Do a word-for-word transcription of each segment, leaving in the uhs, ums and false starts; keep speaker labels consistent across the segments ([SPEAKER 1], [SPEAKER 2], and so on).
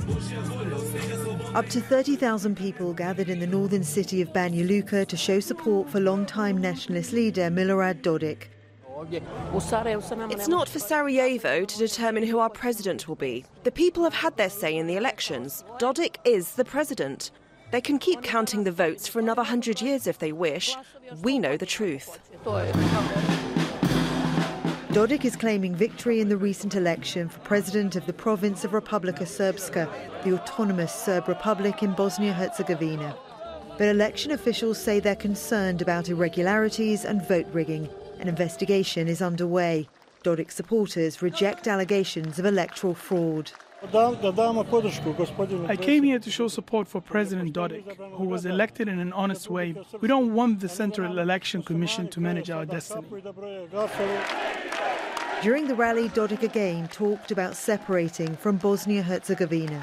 [SPEAKER 1] Up to thirty thousand people gathered in the northern city of Banja Luka to show support for long-time nationalist leader Milorad Dodik.
[SPEAKER 2] It's not for Sarajevo to determine who our president will be. The people have had their say in the elections. Dodik is the president. They can keep counting the votes for another hundred years if they wish. We know the truth.
[SPEAKER 1] Dodik is claiming victory in the recent election for president of the province of Republika Srpska, the autonomous Serb republic in Bosnia-Herzegovina. But election officials say they're concerned about irregularities and vote rigging. An investigation is underway. Dodik supporters reject allegations of electoral fraud.
[SPEAKER 3] I came here to show support for President Dodik, who was elected in an honest way. We don't want the Central Election Commission to manage our destiny.
[SPEAKER 1] During the rally, Dodik again talked about separating from Bosnia-Herzegovina.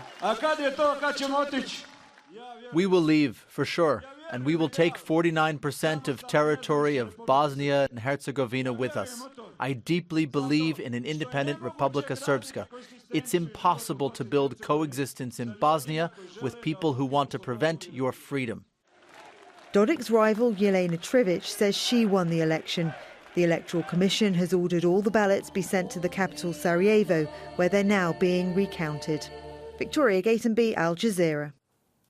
[SPEAKER 4] We will leave, for sure, and we will take forty-nine percent of territory of Bosnia and Herzegovina with us. I deeply believe in an independent Republika Srpska. It's impossible to build coexistence in Bosnia with people who want to prevent your freedom.
[SPEAKER 1] Dodik's rival, Jelena Trivic, says she won the election. The Electoral Commission has ordered all the ballots be sent to the capital Sarajevo, where they're now being recounted. Victoria Gatenby, Al Jazeera.